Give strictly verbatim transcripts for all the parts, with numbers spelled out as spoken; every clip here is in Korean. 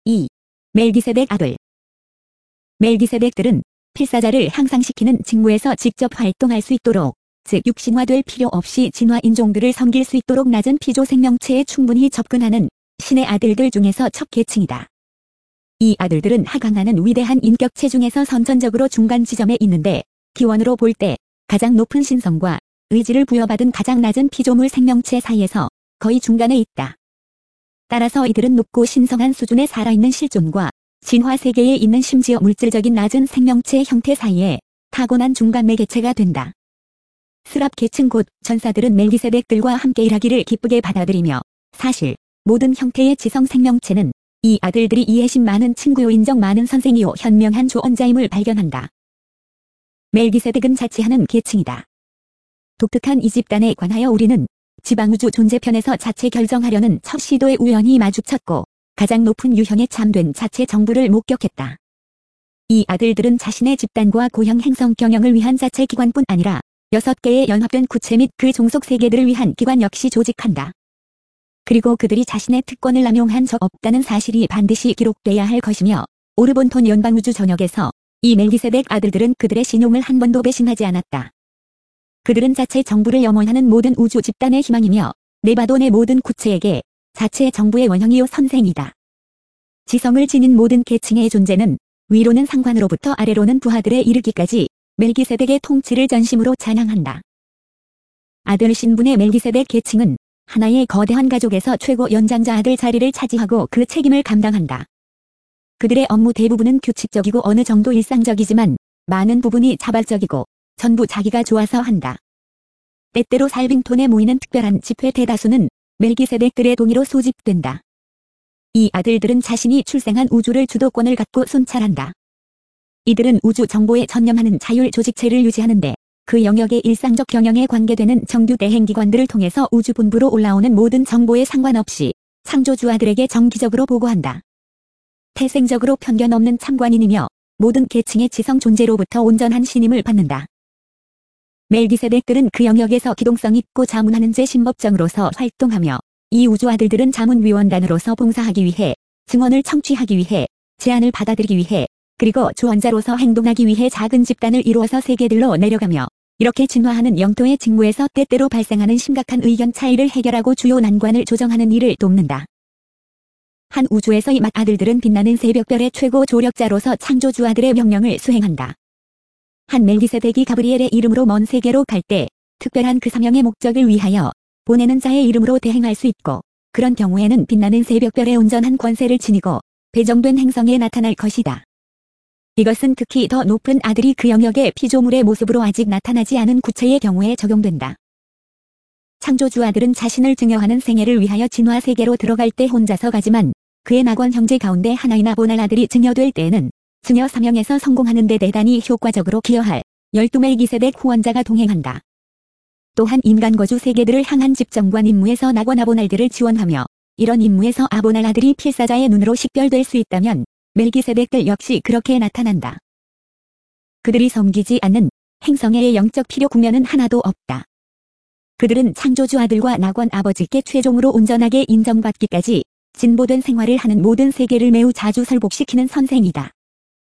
이. 멜기세덱 아들. 멜기세덱들은 필사자를 향상시키는 직무에서 직접 활동할 수 있도록, 즉 육신화될 필요 없이 진화 인종들을 섬길 수 있도록 낮은 피조 생명체에 충분히 접근하는 신의 아들들 중에서 첫 계층이다. 이 아들들은 하강하는 위대한 인격체 중에서 선천적으로 중간 지점에 있는데, 기원으로 볼 때 가장 높은 신성과 의지를 부여받은 가장 낮은 피조물 생명체 사이에서 거의 중간에 있다. 따라서 이들은 높고 신성한 수준의 살아있는 실존과 진화 세계에 있는 심지어 물질적인 낮은 생명체의 형태 사이에 타고난 중간 매개체가 된다. 스랍 계층 곧 전사들은 멜기세덱들과 함께 일하기를 기쁘게 받아들이며, 사실 모든 형태의 지성 생명체는 이 아들들이 이해심 많은 친구요 인정 많은 선생이요 현명한 조언자임을 발견한다. 멜기세덱은 자치하는 계층이다. 독특한 이 집단에 관하여 우리는 지방우주 존재편에서 자체 결정하려는 첫 시도에 우연히 마주쳤고, 가장 높은 유형의 참된 자체 정부를 목격했다. 이 아들들은 자신의 집단과 고형 행성 경영을 위한 자체 기관뿐 아니라 여섯 개의 연합된 구체 및 그 종속 세계들을 위한 기관 역시 조직한다. 그리고 그들이 자신의 특권을 남용한 적 없다는 사실이 반드시 기록돼야 할 것이며, 오르본톤 연방우주 전역에서 이 멜기세덱 아들들은 그들의 신용을 한 번도 배신하지 않았다. 그들은 자체 정부를 염원하는 모든 우주 집단의 희망이며, 네바돈의 모든 구체에게 자체 정부의 원형이요 선생이다. 지성을 지닌 모든 계층의 존재는 위로는 상관으로부터 아래로는 부하들에 이르기까지 멜기세덱의 통치를 전심으로 찬양한다. 아들 신분의 멜기세덱 계층은 하나의 거대한 가족에서 최고 연장자 아들 자리를 차지하고 그 책임을 감당한다. 그들의 업무 대부분은 규칙적이고 어느 정도 일상적이지만 많은 부분이 자발적이고 전부 자기가 좋아서 한다. 때때로 살빙톤에 모이는 특별한 집회 대다수는 멜기세덱들의 동의로 소집된다. 이 아들들은 자신이 출생한 우주를 주도권을 갖고 순찰한다. 이들은 우주 정보에 전념하는 자율 조직체를 유지하는데, 그 영역의 일상적 경영에 관계되는 정규 대행기관들을 통해서 우주 본부로 올라오는 모든 정보에 상관없이 창조주아들에게 정기적으로 보고한다. 태생적으로 편견 없는 참관인이며 모든 계층의 지성 존재로부터 온전한 신임을 받는다. 멜기세덱들은 그 영역에서 기동성 있고 자문하는 제-신법정으로서 활동하며, 이 우주 아들들은 자문위원단으로서 봉사하기 위해, 증언을 청취하기 위해, 제안을 받아들이기 위해, 그리고 조언자로서 행동하기 위해 작은 집단을 이루어서 세계들로 내려가며, 이렇게 진화하는 영토의 직무에서 때때로 발생하는 심각한 의견 차이를 해결하고 주요 난관을 조정하는 일을 돕는다. 한 우주에서 이 맏 아들들은 빛나는 새벽별의 최고 조력자로서 창조주 아들의 명령을 수행한다. 한 멜기세덱이 가브리엘의 이름으로 먼 세계로 갈 때 특별한 그 사명의 목적을 위하여 보내는 자의 이름으로 대행할 수 있고, 그런 경우에는 빛나는 새벽별의 온전한 권세를 지니고 배정된 행성에 나타날 것이다. 이것은 특히 더 높은 아들이 그 영역의 피조물의 모습으로 아직 나타나지 않은 구체의 경우에 적용된다. 창조주 아들은 자신을 증여하는 생애를 위하여 진화 세계로 들어갈 때 혼자서 가지만, 그의 낙원 형제 가운데 하나인 아보날 아들이 증여될 때에는 증여 사명에서 성공하는 데 대단히 효과적으로 기여할 열두 멜기세덱 후원자가 동행한다. 또한 인간 거주 세계들을 향한 집정관 임무에서 낙원 아보날들을 지원하며, 이런 임무에서 아보날 아들이 필사자의 눈으로 식별될 수 있다면 멜기세덱들 역시 그렇게 나타난다. 그들이 섬기지 않는 행성의 영적 필요 국면은 하나도 없다. 그들은 창조주 아들과 낙원 아버지께 최종으로 온전하게 인정받기까지 진보된 생활을 하는 모든 세계를 매우 자주 설복시키는 선생이다.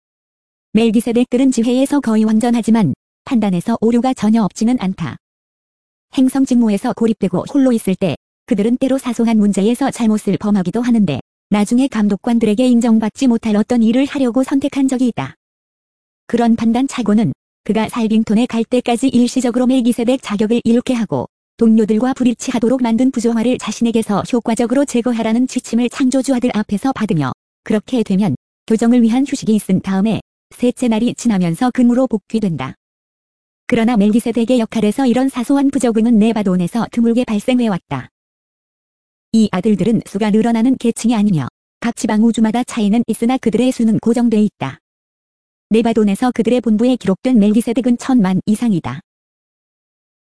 멜기세덱들은 지혜에서 거의 완전하지만 판단에서 오류가 전혀 없지는 않다. 행성 직무에서 고립되고 홀로 있을 때 그들은 때로 사소한 문제에서 잘못을 범하기도 하는데, 나중에 감독관들에게 인정받지 못할 어떤 일을 하려고 선택한 적이 있다. 그런 판단 착오는 그가 살빙톤에 갈 때까지 일시적으로 멜기세덱 자격을 잃게 하고 동료들과 불일치하도록 만든 부조화를 자신에게서 효과적으로 제거하라는 지침을 창조주 아들 앞에서 받으며, 그렇게 되면 교정을 위한 휴식이 있은 다음에 셋째 날이 지나면서 근무로 복귀된다. 그러나 멜기세덱의 역할에서 이런 사소한 부적응은 네바돈에서 드물게 발생해왔다. 이 아들들은 수가 늘어나는 계층이 아니며 각 지방 우주마다 차이는 있으나 그들의 수는 고정돼 있다. 네바돈에서 그들의 본부에 기록된 멜기세덱은 천만 이상이다.